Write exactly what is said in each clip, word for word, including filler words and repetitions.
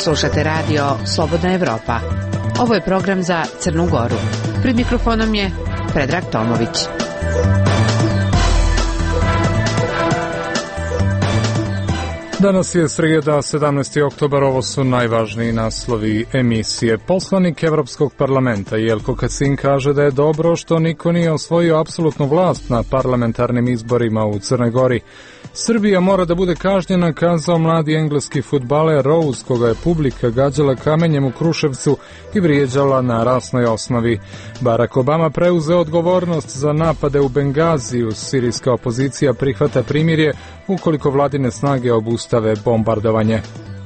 Slušate radio Slobodna Evropa. Ovo je program za Crnu Goru. Pred mikrofonom je Predrag Tomović. Danas je srijeda, sedamnaesti oktobar, ovo su najvažniji naslovi emisije. Poslanik Evropskog parlamenta Jelko Kacin kaže da je dobro što niko nije osvojio apsolutnu vlast na parlamentarnim izborima u Crnoj Gori. Srbija mora da bude kažnjena, kazao mladi engleski fudbaler Rose, koga je publika gađala kamenjem u Kruševcu i vrijeđala na rasnoj osnovi. Barack Obama preuzeo odgovornost za napade u Bengaziju. Sirijska opozicija prihvata primirje ukoliko vladine snage obustave bombardovanje.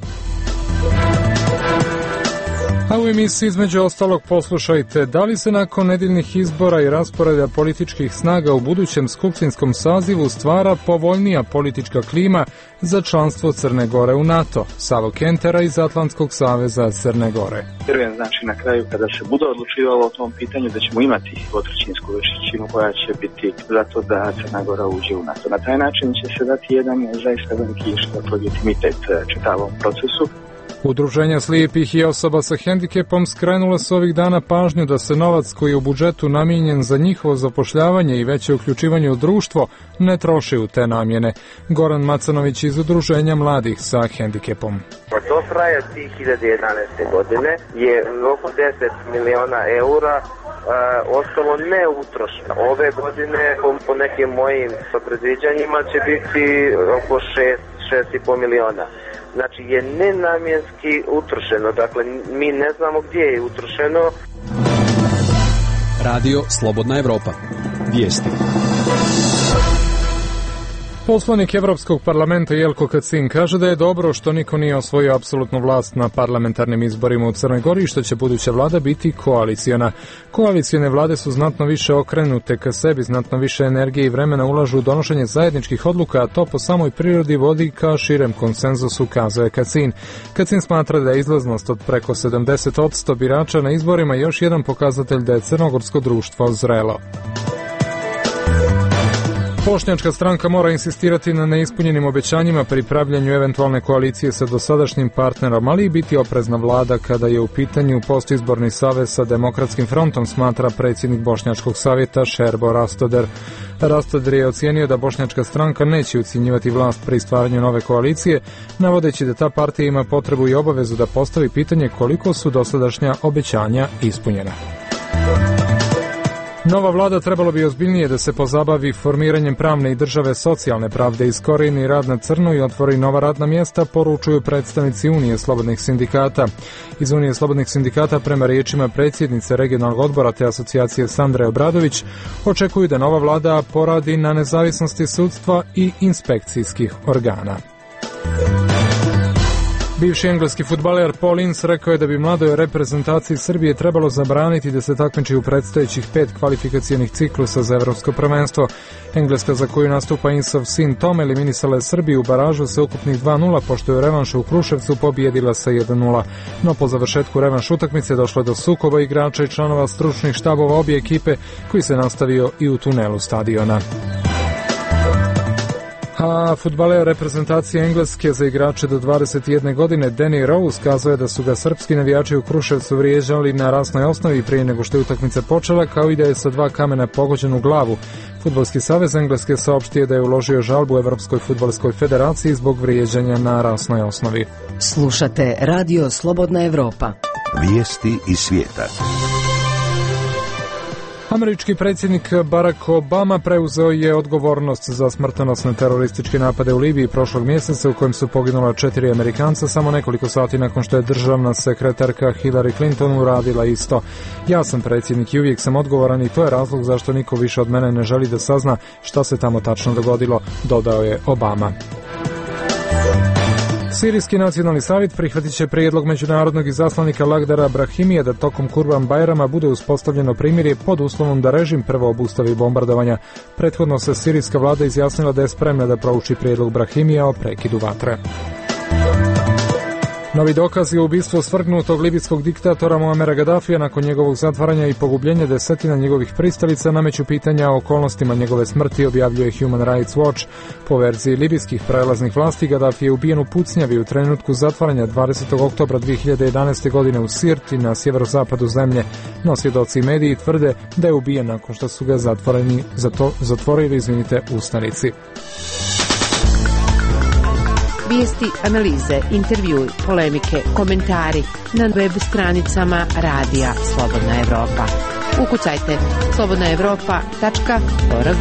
A u emisiji između ostalog poslušajte, da li se nakon nedeljnih izbora i rasporeda političkih snaga u budućem skupštinskom sazivu stvara povoljnija politička klima za članstvo Crne Gore u NATO. Savo Kentera iz Atlantskog saveza Crne Gore. Vjerujem, znači, na kraju kada se bude odlučivalo o tom pitanju da ćemo imati dvotrećinsku većinu koja će biti zato da Crna Gora uđe u NATO. Na taj način će se dati jedan zaista veliki legitimitet čitavom procesu. Udruženja slijepih i osoba sa hendikepom skrenula su ovih dana pažnju da se novac koji je u budžetu namijenjen za njihovo zapošljavanje i veće uključivanje u društvo ne troši u te namjene. Goran Macanović iz Udruženja mladih sa hendikepom. Do kraja dvije hiljade jedanaeste. godine je oko deset miliona eura uh, ostalo neutrošeno. Ove godine po nekim mojim predviđanjima će biti oko šest, šest i po miliona. Znači je nenamjenski utrošeno, dakle mi ne znamo gdje je utrošeno. Radio Slobodna Evropa. Vijesti. Poslanik Evropskog parlamenta Jelko Kacin kaže da je dobro što niko nije osvojio apsolutnu vlast na parlamentarnim izborima u Crnoj Gori i što će buduća vlada biti koaliciona. Koalicijone vlade su znatno više okrenute ka sebi, znatno više energije i vremena ulažu u donošenje zajedničkih odluka, a to po samoj prirodi vodi ka širem konsenzusu, kazuje Kacin. Kacin smatra da je izlaznost od preko sedamdeset posto birača na izborima još jedan pokazatelj da je crnogorsko društvo zrelo. Bošnjačka stranka mora insistirati na neispunjenim obećanjima pri pravljenju eventualne koalicije sa dosadašnjim partnerom, ali i biti oprezna vlada kada je u pitanju postizborni savez sa Demokratskim frontom, smatra predsjednik Bošnjačkog savjeta Šerbo Rastoder. Rastoder je ocijenio da Bošnjačka stranka neće ucjenjivati vlast pri stvaranju nove koalicije, navodeći da ta partija ima potrebu i obavezu da postavi pitanje koliko su dosadašnja obećanja ispunjena. Nova vlada trebalo bi ozbiljnije da se pozabavi formiranjem pravne i države socijalne pravde, iskorijeni rad na crno i otvori nova radna mjesta, poručuju predstavnici Unije slobodnih sindikata. Iz Unije slobodnih sindikata, prema riječima predsjednice regionalnog odbora te asocijacije Sandre Obradović, očekuju da nova vlada poradi na nezavisnosti sudstva i inspekcijskih organa. Bivši engleski fudbaler Paul Ince rekao je da bi mladoj reprezentaciji Srbije trebalo zabraniti da se takmiči u predstojećih pet kvalifikacijenih ciklusa za evropsko prvenstvo. Engleska, za koju nastupa Inceov sin Tom, eliminisala je Srbiju u baražu sa ukupnih dva nula, pošto je u revanšu u Kruševcu pobijedila sa jedan nula. No po završetku revanš utakmice došlo je do sukoba igrača i članova stručnih štabova obje ekipe, koji se nastavio i u tunelu stadiona. A fudbaler reprezentacije Engleske za igrače do dvadeset jedne godine Danny Rose kazuje da su ga srpski navijači u Kruševcu vrijeđali na rasnoj osnovi prije nego što je utakmica počela, kao i da je sa dva kamena pogođen u glavu. Fudbalski savez Engleske saopštio da je uložio žalbu Evropskoj fudbalskoj federaciji zbog vrijeđanja na rasnoj osnovi. Slušate Radio Slobodna Evropa. Vijesti iz svijeta. Američki predsjednik Barack Obama preuzeo je odgovornost za smrtonosne terorističke napade u Libiji prošlog mjeseca, u kojem su poginula četiri Amerikanca samo nekoliko sati nakon što je državna sekretarka Hillary Clinton uradila isto. Ja sam predsjednik i uvijek sam odgovoran i to je razlog zašto niko više od mene ne želi da sazna šta se tamo tačno dogodilo, dodao je Obama. Sirijski nacionalni savjet prihvatit će prijedlog međunarodnog izaslanika Lagdara Brahimija da tokom Kurban Bajrama bude uspostavljeno primirje pod uslovom da režim prvo obustavi bombardovanja. Prethodno se sirijska vlada izjasnila da je spremna da prouči prijedlog Brahimija o prekidu vatre. Novi dokaz je ubistvo svrgnutog libijskog diktatora Muamera Gaddafija. Nakon njegovog zatvaranja i pogubljenja desetina njegovih pristalica nameću pitanja o okolnostima njegove smrti, objavljuje Human Rights Watch. Po verziji libijskih prelaznih vlasti, Gaddafi je ubijen u pucnjavi u trenutku zatvaranja dvadesetog oktobra dve hiljade jedanaeste. godine u Sirti na sjeverozapadu zemlje, no svjedoci i mediji tvrde da je ubijen nakon što su ga zatvoreni, zato, zatvorili izvinite, ustanici. Vijesti, analize, intervjui, polemike, komentari na web stranicama Radija Slobodna Evropa. Ukucajte slobodna evropa tačka org.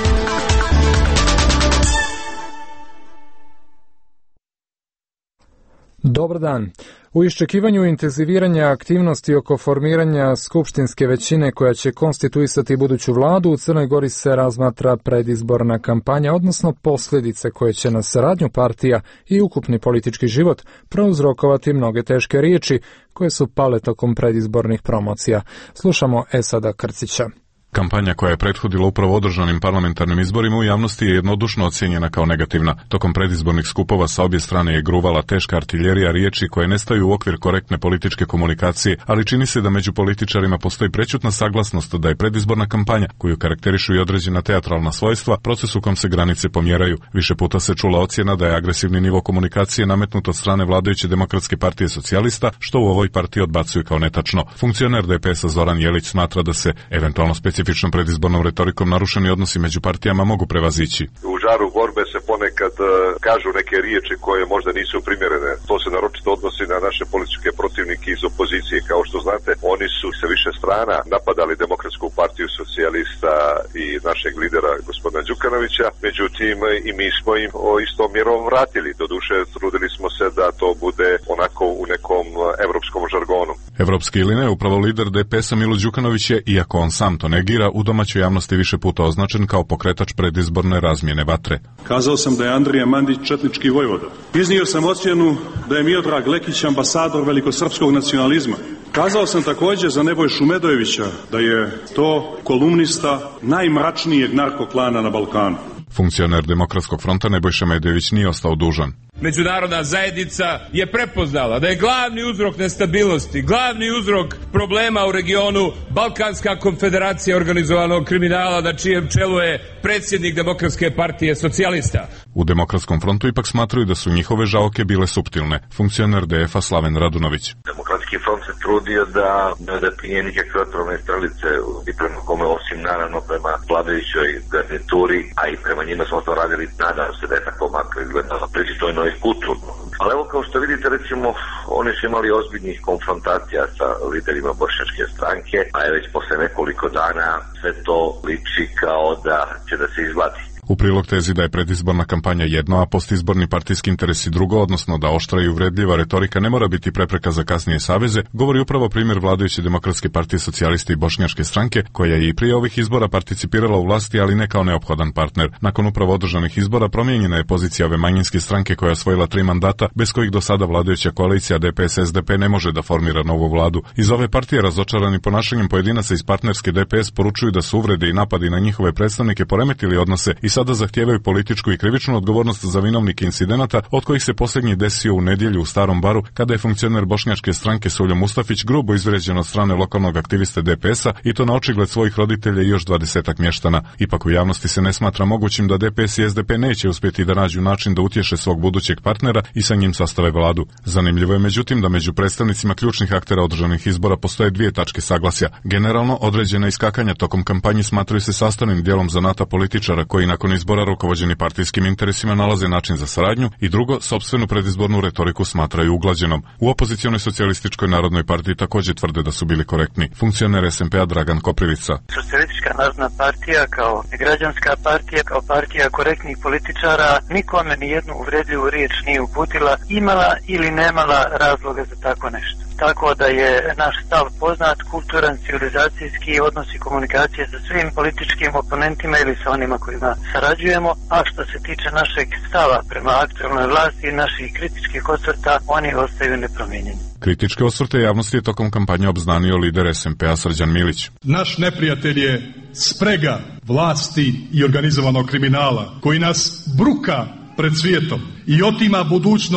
Dobar dan. U iščekivanju intenziviranja aktivnosti oko formiranja skupštinske većine koja će konstituisati buduću vladu, u Crnoj Gori se razmatra predizborna kampanja, odnosno posljedice koje će na saradnju partija i ukupni politički život prouzrokovati mnoge teške riječi koje su pale tokom predizbornih promocija. Slušamo Esada Krcića. Kampanja koja je prethodila upravo održanim parlamentarnim izborima u javnosti je jednodušno ocijenjena kao negativna. Tokom predizbornih skupova sa obje strane je gruvala teška artiljerija riječi koje ne staju u okvir korektne političke komunikacije, ali čini se da među političarima postoji prečutna saglasnost da je predizborna kampanja, koju karakterišu i određena teatralna svojstva, proces u kom se granice pomjeraju. Više puta se čula ocjena da je agresivni nivo komunikacije nametnut od strane vladajuće Demokratske partije socijalista, što u ovoj partiji odbacuju kao netačno. Funkcioner D P S-a Zoran Jelić smatra da se eventualno specifično specifičnom predizbornom retorikom narušeni odnosi među partijama mogu prevazići. U žaru borbe se ponekad uh, kažu neke riječi koje možda nisu primjerene. To se naročito odnosi na naše političke protivnike iz opozicije. Kao što znate, oni su sa više strana napadali Demokratsku partiju socijalista i našeg lidera gospodina Đukanovića. Međutim, i mi smo im o istom mjerom vratili. Doduše, trudili smo se da to bude onako u nekom evropskom žargonu. Evropski ili ne, upravo lider D P S-a Milo Đukanović je, iako on sam to negira, u domaćoj javnosti više puta označen kao pokretač predizborne razmjene vatre. Kazao sam da je Andrija Mandić četnički vojvoda. Iznio sam ocjenu da je Miodrag Lekić ambasador velikosrpskog nacionalizma. Kazao sam također za Nebojšu Medojevića da je to kolumnista najmračnijeg narkoklana na Balkanu. Funkcioner Demokratskog fronta Nebojša Medojević nije ostao dužan. Međunarodna zajednica je prepoznala da je glavni uzrok nestabilnosti, glavni uzrok problema u regionu Balkanska konfederacija organizovanog kriminala, na čijem čelu je predsjednik Demokratske partije socijalista. U Demokratskom frontu ipak smatruju da su njihove žaoke bile suptilne. Funkcioner D F-a Slaven Radunović. Demokratski front se trudio da ne pinje nikakve otrovne strelice i prema kome, osim naravno prema vladajućoj garnituri, a i prema njima smo to radili, nadam se da je tako makro izgledalo pristojno i kulturno. Ali evo, kao što vidite, recimo, oni su imali ozbiljnih konfrontacija sa liderima bošnjačke stranke, a je već posle nekoliko dana sve to liči kao da će da se izvladi. U prilog tezi da je predizborna kampanja jedno, a postizborni partijski interesi drugo, odnosno da oštra i uvredljiva retorika ne mora biti prepreka za kasnije saveze, govori upravo primjer vladajuće Demokratske partije socijalisti i bošnjačke stranke, koja je i prije ovih izbora participirala u vlasti, ali ne kao neophodan partner. Nakon upravo održanih izbora promijenjena je pozicija ove manjinske stranke koja je osvojila tri mandata, bez kojih do sada vladajuća koalicija D P S S D P ne može da formira novu vladu. Iz ove partije, razočarani ponašanjem pojedinaca iz partnerske D P S, poručuju da su uvrede i napadi na njihove predstavnike poremetili odnose i sada zahtijevaju političku i krivičnu odgovornost za vinovnike incidenata, od kojih se posljednji desio u nedjelju u Starom Baru, kada je funkcioner bošnjačke stranke Suljo Mustafić grubo izvrijeđen od strane lokalnog aktiviste D P S-a, i to na očigled svojih roditelja i još dvadesetak mještana. Ipak u javnosti se ne smatra mogućim da D P S i S D P neće uspjeti da nađu način da utješe svog budućeg partnera i sa njim sastave vladu. Zanimljivo je međutim da među predstavnicima ključnih aktera održanih izbora postoje dvije tačke saglasja. Generalno, određena iskakanja tokom kampanje smatraju se sastavnim dijelom zanata političara koji nakon izbora rukovođeni partijskim interesima nalaze način za saradnju, i drugo, sopstvenu predizbornu retoriku smatraju uglađenom. U opozicijonoj socijalističkoj narodnoj partiji također tvrde da su bili korektni. Funkcioner S M P-a Dragan Koprivica. Socijalistička narodna partija kao građanska partija, kao partija korektnih političara, nikome ni jednu uvredljivu riječ nije uputila, imala ili nemala razloga za tako nešto. Tako da je naš stav poznat, kulturan, civilizacijski, odnosi komunikacije sa svim političkim oponentima ili sa onima kojima sarađujemo, a što se tiče našeg stava prema aktualnoj vlasti i naših kritičkih osvrta, oni ostaju nepromijenjeni. Kritičke osvrte javnosti je tokom kampanje obznanio lider S M P-a Srđan Milić. Naš neprijatelj je sprega vlasti i organizovanog kriminala koji nas bruka pred svijetom i otima budućnost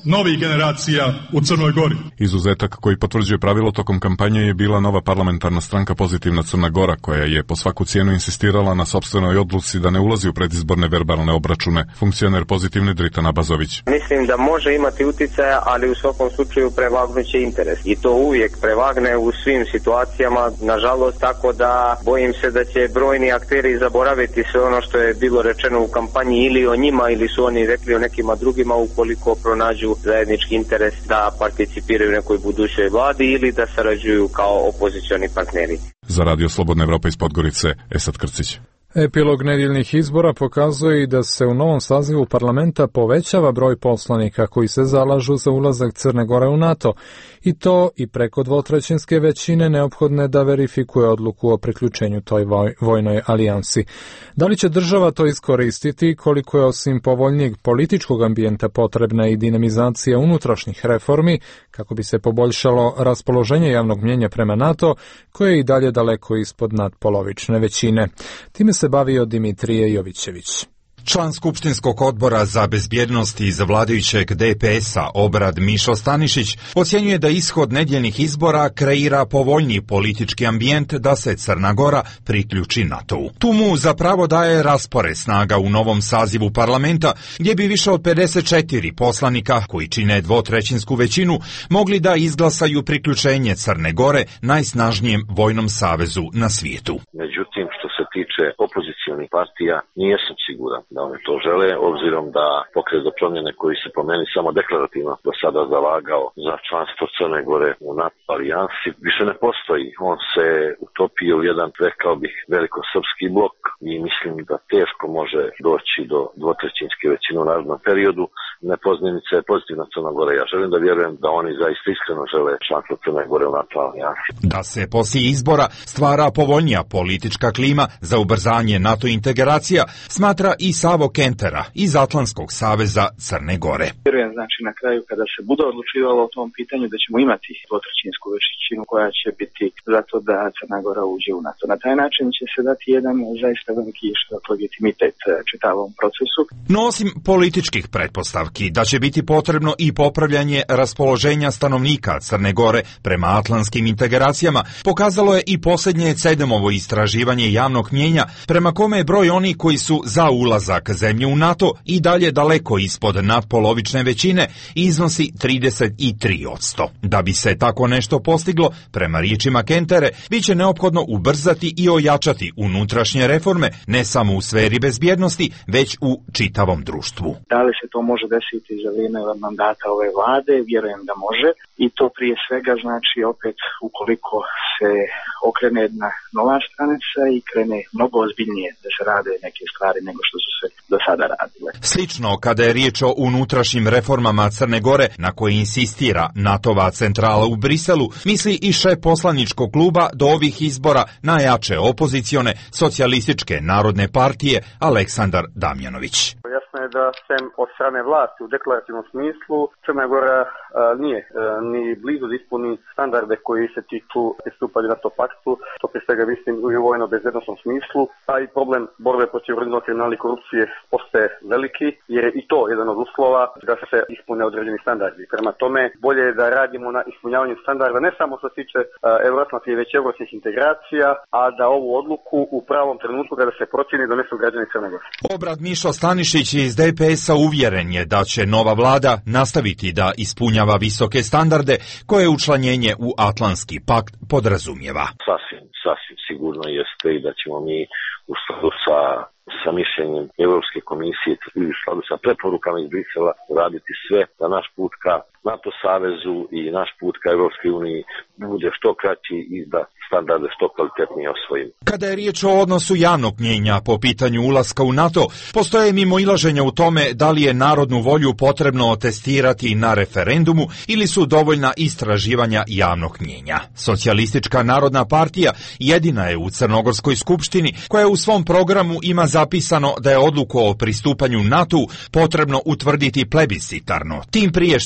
novih generacija u Crnoj Gori. Izuzetak koji potvrđuje pravilo tokom kampanje je bila nova parlamentarna stranka Pozitivna Crna Gora, koja je po svaku cijenu insistirala na sopstvenoj odluci da ne ulazi u predizborne verbalne obračune. Funkcioner Pozitivne Dritan Abazović. Mislim da može imati uticaja, ali u svakom slučaju prevagnuće interes. I to uvijek prevagne u svim situacijama, nažalost, tako da bojim se da će brojni akteri zaboraviti sve ono što je bilo rečeno u kampanji ili o njima, ili su oni rekli o nekima drugima, ukoliko pronađu zajednički interes da participiraju u nekoj budućoj vladi ili da sarađuju kao opozicioni partneri. Za Radio Slobodna Evropa iz Podgorice, Esad Krcić. Epilog nedjeljnih izbora pokazuje i da se u novom sazivu parlamenta povećava broj poslanika koji se zalažu za ulazak Crne Gore u NATO, i to i preko dvotrećinske većine neophodne da verifikuje odluku o priključenju toj voj, vojnoj alijansi. Da li će država to iskoristiti, koliko je osim povoljnijeg političkog ambijenta potrebna i dinamizacija unutrašnjih reformi, kako bi se poboljšalo raspoloženje javnog mnjenja prema NATO, koje je i dalje daleko ispod nadpolovične većine. Time se bavio Dimitrije Jovićević. Član Skupštinskog odbora za bezbjednost iz vladajućeg D P S-a Obrad Mišo Stanišić ocjenjuje da ishod nedjeljnih izbora kreira povoljniji politički ambijent da se Crna Gora priključi NATO-u. Tu mu zapravo daje raspored snaga u novom sazivu parlamenta, gdje bi više od pedeset četiri poslanika, koji čine dvotrećinsku većinu, mogli da izglasaju priključenje Crne Gore najsnažnijem vojnom savezu na svijetu. Međutim, što se tiče opozicijonih partija, nijesam siguran da oni to žele, obzirom da Pokret za promjene, koji se po meni samo deklarativno do sada zalagao za članstvo Crne Gore u NATO alijansi, više ne postoji. On se utopio u jedan, rekao bih, velikosrpski blok i mislim da teško može doći do dvotrećinske većine u narednom periodu. Nepoznanica je Pozitivna Crna Gora. Ja želim da vjerujem da oni zaista iskreno žele članstvo Crne Gore u NATO alijansi. Da se poslije izbora stvara povoljnija politička klima za ubrzanje NATO integracija, smatra i Savo Kentera iz Atlantskog saveza Crne Gore. Vjerujem, znači, na kraju kada se bude odlučivalo o tom pitanju da ćemo imati dvotrećinsku većinu koja će biti zato da Crna Gora uđe u NATO. Na taj način će se dati jedan zaista veliki širok legitimitet čitavom procesu. No, osim političkih pretpostavki da će biti potrebno i popravljanje raspoloženja stanovnika Crne Gore prema atlantskim integracijama, pokazalo je i posljednje Cedemovo istraživanje javnog mnjenja, prema kome je broj onih koji su za ulazak zemlje u NATO i dalje daleko ispod nadpolovične većine, iznosi trideset tri posto. Da bi se tako nešto postiglo, prema riječima Kentere, bit će neophodno ubrzati i ojačati unutrašnje reforme, ne samo u sferi bezbjednosti, već u čitavom društvu. Da li se to može desiti za vrijeme mandata ove vlade? Vjerujem da može, i to prije svega znači opet ukoliko se okrene jedna nova stranica i krene mnogo ozbiljnije da se rade neke stvari nego što su se do sada radile. Slično kada je riječ o unutrašnjim reformama Crne Gore, na koje insistira NATO-va centrala u Briselu, misli i šef poslaničkog kluba do ovih izbora najjače opozicione socijalističke narodne partije Aleksandar Damjanović. Jasno je da sem od strane vlasti u deklarativnom smislu Crna Gora a, nije a, ni blizu da ispuni standarde koji se tiču pristupanja NATO paktu, to prije svega mislim u vojno-bezbednosnom smislu, a i problem borbe protiv organizovanog kriminala i korupcije postaje veliki, jer je i to jedan od uslova da se ispune određeni standardi. Prema tome, bolje je da radimo na ispunjavanju standarda ne samo što se tiče euroatlantskih, već evropskih integracija, a da ovu odluku u pravom trenutku kada se procjeni donesu građani Crne Gore. Obrad Mišo Stanišić iz D P S-a uvjeren je da će nova vlada nastaviti da ispunjava visoke standarde koje učlanjenje u Atlantski pakt podrazumijeva. Sasvim, sasvim sigurno jeste i da ćemo mi u skladu sa sa mišljenjem Europske komisije i u skladu sa preporukama iz Brisela raditi sve da naš put ka NATO savezu i naš put ka Europskoj uniji bude što kraći i da standarde što kvalitetnije osvojimo. Kada je riječ o odnosu javnog mnjenja po pitanju ulaska u NATO, postoje mimoilaženja u tome da li je narodnu volju potrebno testirati na referendumu ili su dovoljna istraživanja javnog mnjenja. Socijalistička narodna partija jedina je u Crnogorskoj skupštini koja u svom programu ima zapisano da je odluku o pristupanju NATO potrebno utvrditi plebiscitarno, tim prije što se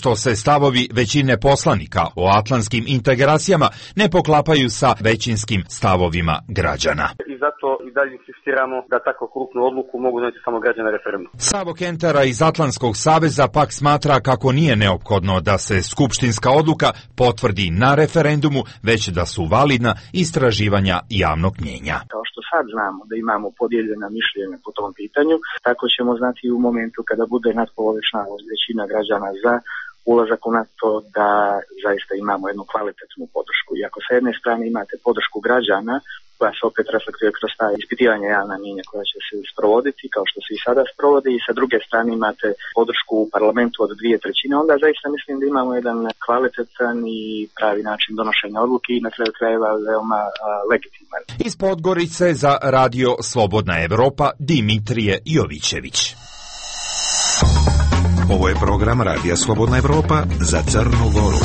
stavovi većine poslanika o atlantskim integracijama ne poklapaju sa većinskim stavovima građana. I zato i dalje insistiramo da tako krupnu odluku mogu donijeti samo građani referendum. Savo Kentera iz Atlantskog saveza pak smatra kako nije neophodno da se skupštinska odluka potvrdi na referendumu, već da su validna istraživanja javnog mnjenja. Kao što sad znamo da imamo podijeljena mišljenja po tom pitanju, tako ćemo znati i u momentu kada bude natpolovična većina građana za ulazak u NATO, da zaista imamo jednu kvalitetnu podršku. I ako sa jedne strane imate podršku građana, koja se opet reflektuje kroz ta ispitivanja javna mnijenja koja će se sprovoditi, kao što se i sada sprovodi, i sa druge strane imate podršku u parlamentu od dvije trećine, onda zaista mislim da imamo jedan kvalitetan i pravi način donošenja odluke i na kraju krajeva veoma a, legitiman. Iz Podgorice za Radio Slobodna Evropa, Dimitrije Jovićević. Ovo je program Radija Slobodna Evropa za Crnu Goru.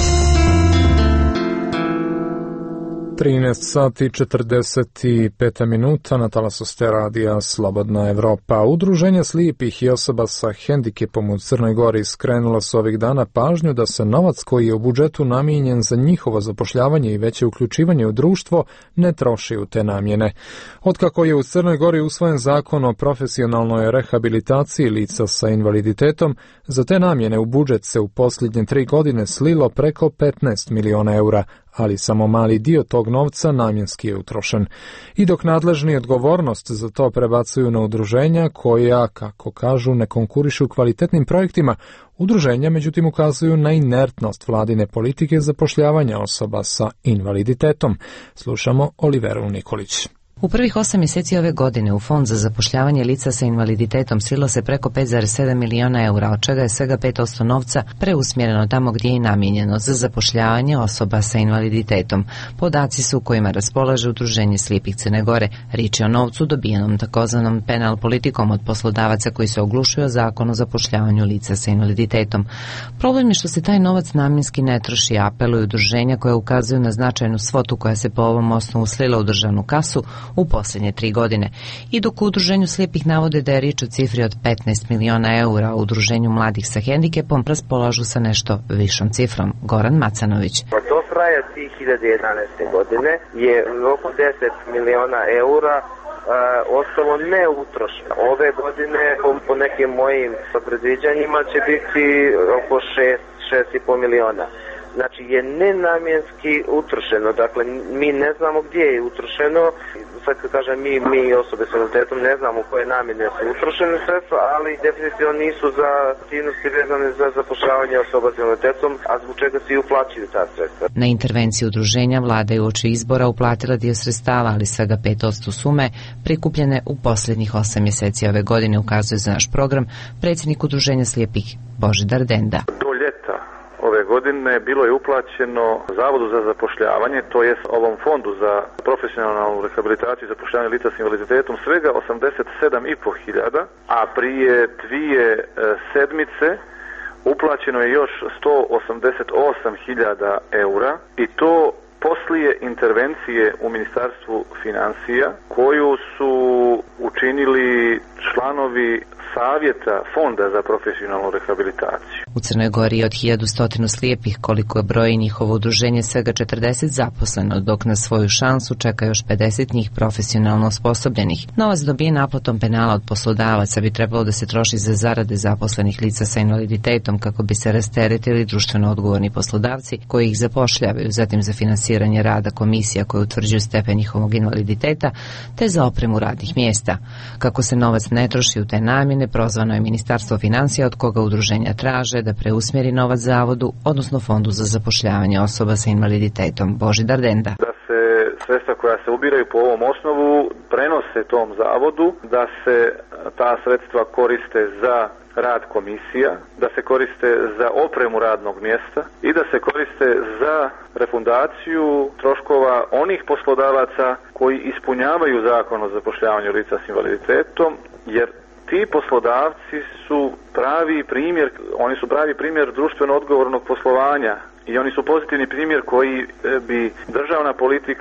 trinaest sati četrdeset pet minuta na talasu ste Radija Slobodna Evropa. Udruženja slijepih i osoba sa hendikepom u Crnoj Gori skrenula su ovih dana pažnju da se novac koji je u budžetu namijenjen za njihovo zapošljavanje i veće uključivanje u društvo ne troši u te namjene. Otkako je u Crnoj Gori usvojen zakon o profesionalnoj rehabilitaciji lica sa invaliditetom, za te namjene u budžet se u posljednje tri godine slilo preko petnaest miliona eura, ali samo mali dio tog novca namjenski je utrošen. I dok nadležni odgovornost za to prebacuju na udruženja koja, kako kažu, ne konkurišu kvalitetnim projektima, udruženja međutim ukazuju na inertnost vladine politike zapošljavanja osoba sa invaliditetom. Slušamo Oliveru Nikolić. U prvih osam mjeseci ove godine u Fond za zapošljavanje lica sa invaliditetom slilo se preko pet zarez sedam miliona eura, od čega je svega pet posto novca preusmjereno tamo gdje je namijenjeno za zapošljavanje osoba sa invaliditetom. Podaci su kojima raspolaže Udruženje slijepih Crne Gore. Riječ je o novcu dobijenom takozvanom penal politikom od poslodavaca koji se oglušuju o zakon o zapošljavanju lica sa invaliditetom. Problem je što se taj novac namjenski ne troši, apeluju udruženja koja ukazuju na značajnu svotu koja se po ovom osnovu slila u državnu kasu u posljednje tri godine. I dok u Udruženju slijepih navode da je riječ o cifri od petnaest miliona eura, u Udruženju mladih sa hendikepom raspolažu sa nešto višom cifrom. Goran Macanović. Do kraja dvije hiljade jedanaeste. godine je oko deset miliona eura uh, ostalo neutrošeno. Ove godine po, po nekim mojim predviđanjima će biti oko šest, šest i pol miliona. Znači je nenamjenski utrošeno, dakle mi ne znamo gdje je utrošeno, sad kad kažem mi, mi osobe s invaliditetom ne znamo u koje namjene su utrošene sredstva, ali definitivno nisu za aktivnosti vezane za zapošljavanje osoba s invaliditetom, a zbog čega se i uplaćuju ta sredstva. Na intervenciju udruženja vlada je uoči izbora uplatila dio sredstava, ali svega pet posto sume prikupljene u posljednjih osam mjeseci ove godine, ukazuje za naš program predsjednik Udruženja slijepih Božidar Denda. Do ljeta ove godine bilo je uplaćeno Zavodu za zapošljavanje, to jest ovom fondu za profesionalnu rehabilitaciju i zapošljavanje lica s invaliditetom, svega osamdeset sedam i pol hiljada, a prije dvije e, sedmice uplaćeno je još sto osamdeset osam hiljada eura, i to poslije intervencije u Ministarstvu financija koju su učinili članovi Savjeta Fonda za profesionalnu rehabilitaciju. U Crnoj Gori je od hiljadu stotinu slijepih, koliko je broji njihovo udruženje, svega četrdeset zaposleno, dok na svoju šansu čeka još pedeset njih profesionalno osposobljenih. Novac dobijen naplatom penala od poslodavaca bi trebalo da se troši za zarade zaposlenih lica sa invaliditetom kako bi se rasteretili društveno odgovorni poslodavci koji ih zapošljavaju, zatim za finansiranje rada komisija koje utvrđuju stepen njihovog invaliditeta, te za opremu radnih mjesta. Kako se novac ne troši u te namjene, prozvano je Ministarstvo financija, od koga udruženja traže da preusmjeri novac zavodu, odnosno Fondu za zapošljavanje osoba sa invaliditetom. Božidar Denda. Da se sredstva koja se ubiraju po ovom osnovu prenose tom zavodu, da se ta sredstva koriste za rad komisija, da se koriste za opremu radnog mjesta i da se koriste za refundaciju troškova onih poslodavaca koji ispunjavaju zakon o zapošljavanju lica s invaliditetom, jer ti poslodavci su pravi primjer, oni su pravi primjer društveno odgovornog poslovanja i oni su pozitivni primjer koji bi državna politika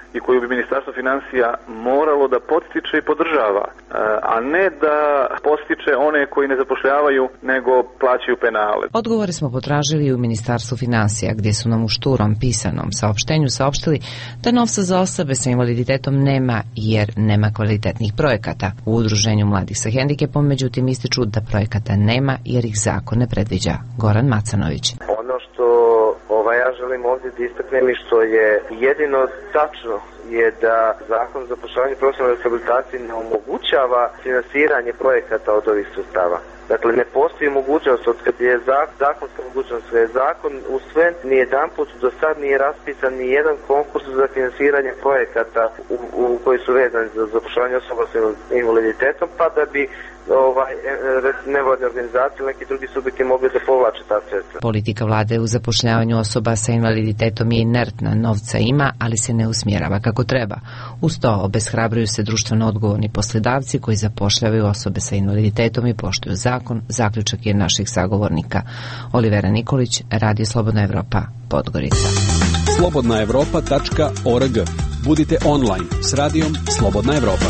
i koju bi Ministarstvo financija moralo da podstiče i podržava, a ne da podstiče one koji ne zapošljavaju nego plaćaju penale. Odgovore smo potražili i u Ministarstvu financija, gdje su nam u šturom pisanom saopštenju saopštili da novca za osobe sa invaliditetom nema jer nema kvalitetnih projekata. U Udruženju mladih sa hendikepom međutim ističu da projekata nema jer ih zakon ne predviđa. Goran Macanović. Ono što ovaj, ja želim ovdje da istaknem i što je jedino tačno je da zakon za zapošljavanje i profesionalne rehabilitacije ne omogućava finansiranje projekata od ovih sredstava. Dakle, ne postoji mogućnost, od kad je zakonska mogućnost, sve zakon u sve ni jedan put do sad nije raspisan ni jedan konkurs za finansiranje projekata u, u koji su vezani za zapošljavanje osoba s invaliditetom, pa da bi ovaj, nevladne organizacije ili neki drugi subjekti mogli da povlače ta sredstva. Politika vlade u zapošljavanju osoba sa invaliditetom je inertna, novca ima, ali se ne usmjerava kako treba. Uz to obeshrabruju se društveno odgovorni poslodavci koji zapošljavaju osobe sa invaliditetom i poštuju zakon, zaključak je naših sagovornika. Olivera Nikolić, Radio Slobodna Evropa, Podgorica. slobodna evropa tačka org. Budite online s radijom Slobodna Evropa.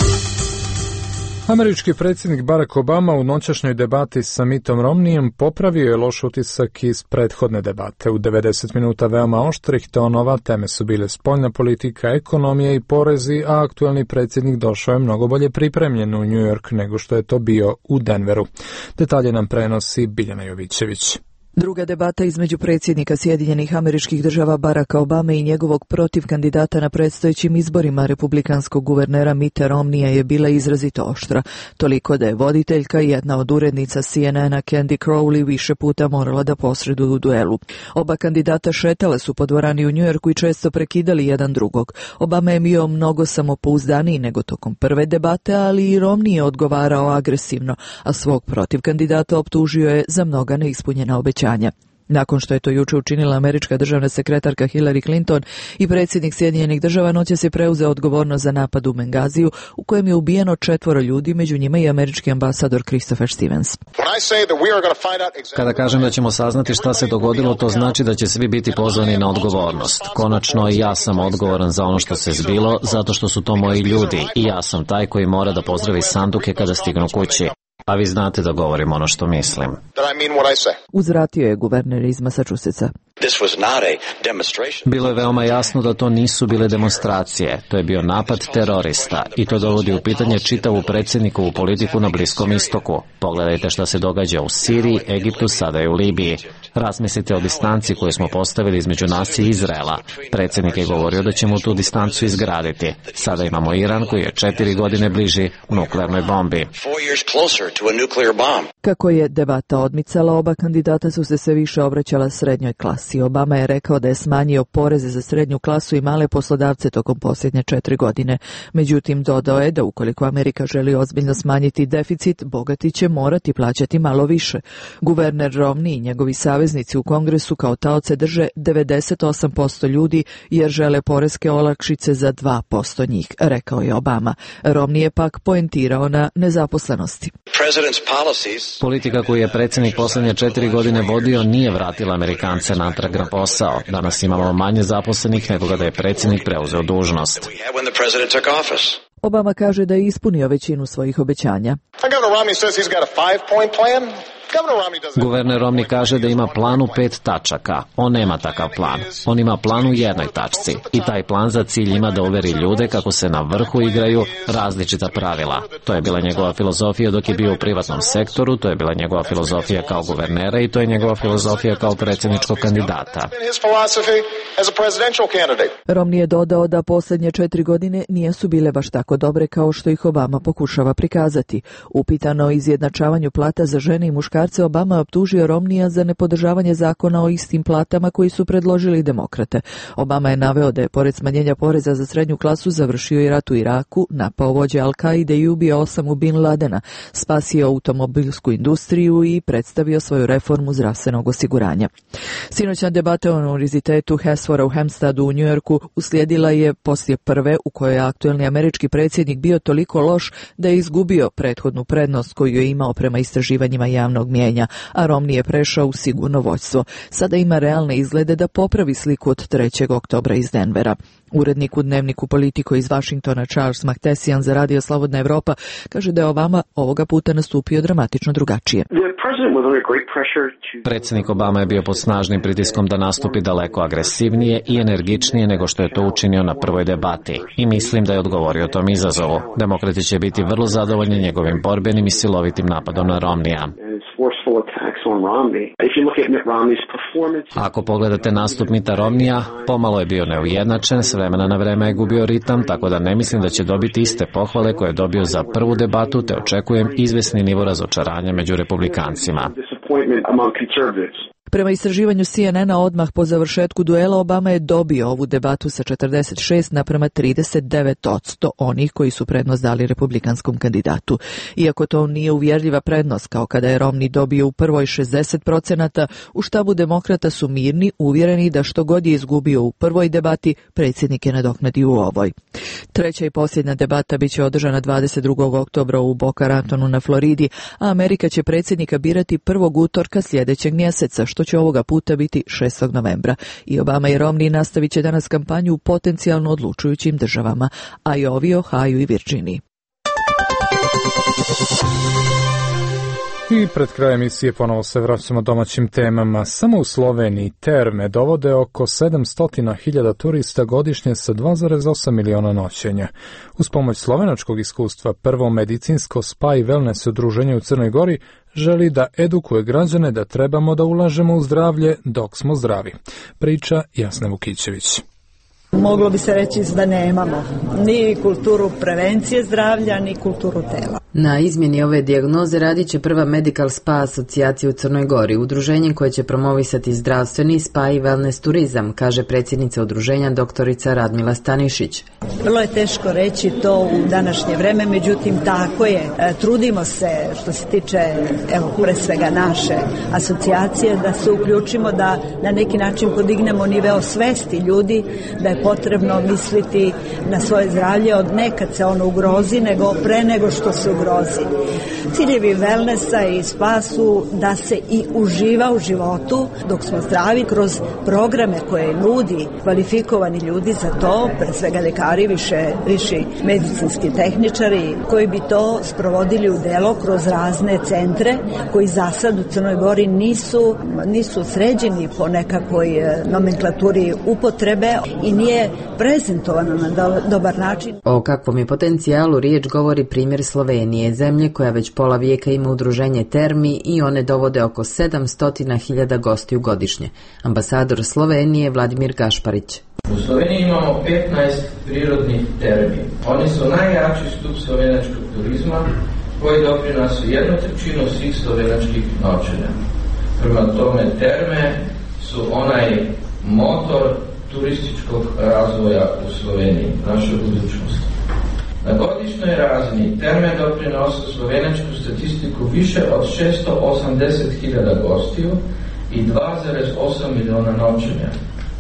Američki predsjednik Barack Obama u noćašnjoj debati sa Mittom Romneyem popravio je loš utisak iz prethodne debate. U devedeset minuta veoma oštrih tonova teme su bile spoljna politika, ekonomija i porezi, a aktuelni predsjednik došao je mnogo bolje pripremljen u New York nego što je to bio u Denveru. Detalje nam prenosi Biljana Jovićević. Druga debata između predsjednika Sjedinjenih Američkih Država Baracka Obame i njegovog protiv kandidata na predstojećim izborima republikanskog guvernera Mitta Romneya je bila izrazito oštra, toliko da je voditeljka, jedna od urednica C N N-a Candy Crowley, više puta morala da posreduje u duelu. Oba kandidata šetale su po dvorani u Njujorku i često prekidali jedan drugog. Obama je bio mnogo samopouzdaniji nego tokom prve debate, ali i Romney je odgovarao agresivno, a svog protiv kandidata optužio je za mnoga neispunjena obećanja. Nakon što je to juče učinila američka državna sekretarka Hillary Clinton i predsjednik Sjedinjenih Država noćas je preuzeo odgovornost za napad u Bengaziju u kojem je ubijeno četvoro ljudi, među njima i američki ambasador Christopher Stevens. Kada kažem da ćemo saznati šta se dogodilo, to znači da će svi biti pozvani na odgovornost. Konačno i ja sam odgovoran za ono što se zbilo, zato što su to moji ljudi i ja sam taj koji mora da pozdravi sanduke kada stignu kući. A vi znate da govorim ono što mislim. Uzvratio je guverner iz Massachusettsa. Bilo je veoma jasno da to nisu bile demonstracije. To je bio napad terorista i to dovodi u pitanje čitavu predsjednikovu politiku na Bliskom istoku. Pogledajte šta se događa u Siriji, Egiptu, sada i u Libiji. Razmislite o distanci koju smo postavili između nas i Izraela. Predsjednik je govorio da ćemo tu distancu izgraditi. Sada imamo Iran koji je četiri godine bliži nuklearnoj bombi. Kako je debata odmicala, oba kandidata su se sve više obraćala srednjoj klasi. Obama je rekao da je smanjio poreze za srednju klasu i male poslodavce tokom posljednje četiri godine. Međutim, dodao je da ukoliko Amerika želi ozbiljno smanjiti deficit, bogati će morati plaćati malo više. Guverner Romney i njegovi saveznici u Kongresu kao taoce drže devedeset osam posto ljudi jer žele poreske olakšice za dva posto njih, rekao je Obama. Romney je pak poentirao na nezaposlenosti. Politika koju je predsjednik posljednje četiri godine vodio nije vratila Amerikance natrag na posao. Danas imamo manje zaposlenih nego kada je predsjednik preuzeo dužnost. Obama kaže da je ispunio većinu svojih obećanja. Guverner Romney kaže da ima plan u pet tačaka. On nema takav plan. On ima plan u jednoj tačci. I taj plan za cilj ima da uveri ljude kako se na vrhu igraju različita pravila. To je bila njegova filozofija dok je bio u privatnom sektoru, to je bila njegova filozofija kao guvernera i to je njegova filozofija kao predsjedničkog kandidata. Romney je dodao da posljednje četiri godine nisu bile baš tako dobre kao što ih Obama pokušava prikazati. Upitano o izjednačavanju plata za žene i muškarce, Obama je optužio Romneya za nepodržavanje zakona o istim platama koji su predložili demokrate. Obama je naveo da je pored smanjenja poreza za srednju klasu završio i rat u Iraku, napao vođe Al-Kaide i ubio Osamu Bin Ladena, spasio automobilsku industriju i predstavio svoju reformu zdravstvenog osiguranja. Sinoćna debata u univerzitetu Hesfora u Hempsteadu u Njujorku uslijedila je poslije prve u kojoj je aktuelni američki predsjednik bio toliko loš da je izgubio prethodnu prednost koju je imao prema istraživanjima javnog mijenja, a Romney je prešao u sigurno vođstvo. Sada ima realne izglede da popravi sliku od trećeg oktobra iz Denvera. Urednik u dnevniku Politico iz Vašingtona Charles Maktesian za Radio Slobodna Evropa kaže da je Obama ovoga puta nastupio dramatično drugačije. Predsjednik Obama je bio pod snažnim pritiskom da nastupi daleko agresivnije i energičnije nego što je to učinio na prvoj debati i mislim da je odgovorio tom izazovu. Demokrati će biti vrlo zadovoljni njegovim borbenim i silovitim napadom na Romneya. Ako pogledate nastup Mitta Romneya, pomalo je bio neujednačen, s vremena na vreme je gubio ritam, tako da ne mislim da će dobiti iste pohvale koje je dobio za prvu debatu, te očekujem izvesni nivo razočaranja među republikancima. Prema istraživanju C N N-a odmah po završetku duela Obama je dobio ovu debatu sa četrdeset šest naprema trideset devet posto onih koji su prednost dali republikanskom kandidatu. Iako to nije uvjerljiva prednost kao kada je Romney dobio u prvoj šezdeset procenata, u štabu demokrata su mirni, uvjereni da što god je izgubio u prvoj debati, predsjednik je nadoknadio u ovoj. Treća i posljednja debata biće održana dvadeset drugog oktobra u Boca Ratonu na Floridi, a Amerika će predsjednika birati prvog utorka sljedećeg mjeseca, što će ovoga puta biti šestog novembra. I Obama i Romney nastavit će danas kampanju u potencijalno odlučujućim državama, Iowa, Ohio i Virginiji. I pred krajem emisije ponovo se vraćamo domaćim temama. Samo u Sloveniji terme dovode oko sedamsto hiljada turista godišnje sa dva zarez osam miliona noćenja. Uz pomoć slovenačkog iskustva, prvo medicinsko spa i wellness udruženje u Crnoj Gori želi da edukuje građane da trebamo da ulažemo u zdravlje dok smo zdravi. Priča Jasna Vukićević. Moglo bi se reći da nemamo ni kulturu prevencije zdravlja, ni kulturu tela. Na izmjeni ove dijagnoze radit će prva Medical Spa asocijacija u Crnoj Gori, udruženje koje će promovisati zdravstveni spa i wellness turizam, kaže predsjednica udruženja doktorica Radmila Stanišić. Vrlo je teško reći to u današnje vreme, međutim tako je. E, trudimo se što se tiče, evo, pre svega naše asocijacije, da se uključimo, da na neki način podignemo nivo svesti ljudi, da je potrebno misliti na svoje zdravlje od nekad se ono ugrozi, nego pre nego što se ugrozi. Ciljevi wellnessa i spa su da se i uživa u životu dok smo zdravi kroz programe koje nudi kvalifikovani ljudi za to, pre svega lekari, više, viši medicinski tehničari, koji bi to sprovodili u delo kroz razne centre koji za sad u Crnoj Gori nisu, nisu sređeni po nekakvoj nomenklaturi upotrebe i nije prezentovano na do, dobar način. O kakvom je potencijalu riječ govori primjer Slovenije, zemlje koja već pola vijeka ima udruženje termi i one dovode oko sedamsto hiljada gostiju godišnje. Ambasador Slovenije Vladimir Gašparić. U Sloveniji imamo petnaest prirodnih termi. Oni su najjači stup slovenačkog turizma koji doprinosi jednu trećinu svih slovenačkih noćenja. Prema tome terme su onaj motor turističkog razvoja u Sloveniji, naše budućnosti. Na godišnjoj razini terme doprinose slovenačku statistiku više od šesto osamdeset hiljada gostiju i dva zarez osam miliona noćenja.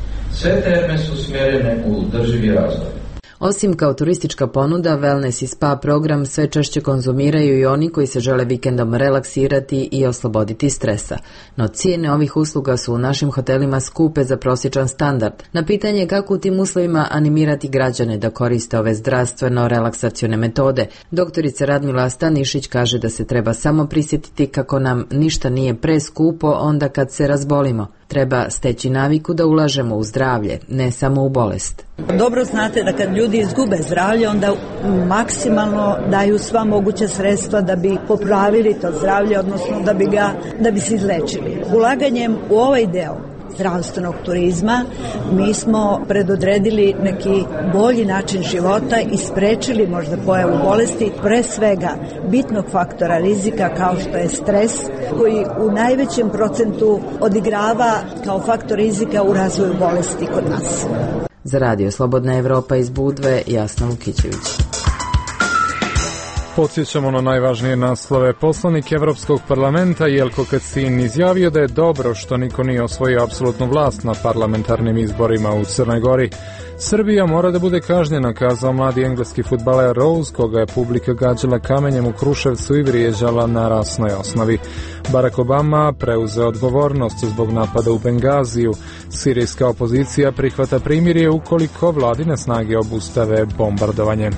Sve terme su smjerene u održivi razvoj. Osim kao turistička ponuda, wellness i spa program sve češće konzumiraju i oni koji se žele vikendom relaksirati i osloboditi stresa. No cijene ovih usluga su u našim hotelima skupe za prosječan standard. Na pitanje kako u tim uslovima animirati građane da koriste ove zdravstveno relaksacione metode, doktorica Radmila Stanišić kaže da se treba samo prisjetiti kako nam ništa nije preskupo onda kad se razbolimo. Treba steći naviku da ulažemo u zdravlje, ne samo u bolest. Dobro znate da kad ljudi izgube zdravlje, onda maksimalno daju sva moguća sredstva da bi popravili to zdravlje, odnosno da bi ga, da bi se izlečili. Ulaganjem u ovaj deo zdravstvenog turizma mi smo predodredili neki bolji način života i sprečili možda pojavu bolesti, pre svega bitnog faktora rizika kao što je stres, koji u najvećem procentu odigrava kao faktor rizika u razvoju bolesti kod nas. Za Radio Slobodna Evropa iz Budve, Jasna Vukićević. Podsjećamo na najvažnije naslove. Poslanik Evropskog parlamenta Jelko Kacin izjavio da je dobro što niko nije osvojio apsolutnu vlast na parlamentarnim izborima u Crnoj Gori. Srbija mora da bude kažnjena, kazao mladi engleski fudbaler Rose, koga je publika gađala kamenjem u Kruševcu i vrijeđala na rasnoj osnovi. Barack Obama preuzeo odgovornost zbog napada u Bengaziju. Sirijska opozicija prihvata primirje ukoliko vladine snage obustave bombardovanje.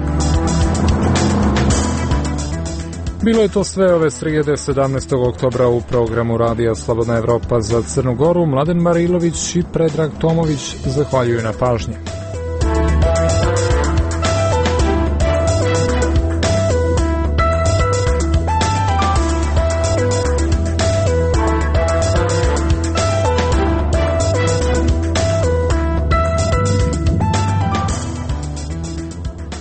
Bilo je to sve ove srijede sedamnaestog oktobra u programu Radija Slobodna Evropa za Crnu Goru. Mladen Marilović i Predrag Tomović zahvaljuju na pažnji.